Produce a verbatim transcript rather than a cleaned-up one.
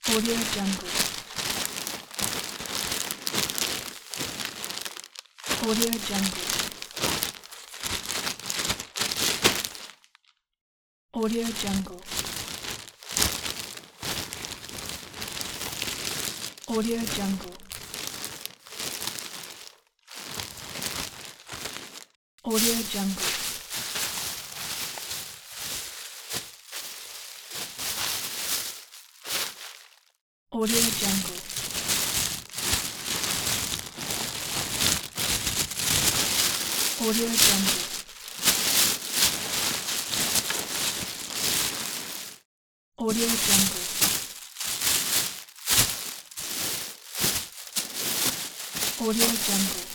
Audio Jungle. Audio Jungle. Audio Jungle. Audio Jungle. Audio Jungle. Audio Jungle. Audio Jungle. Audio Jungle. Audio Jungle.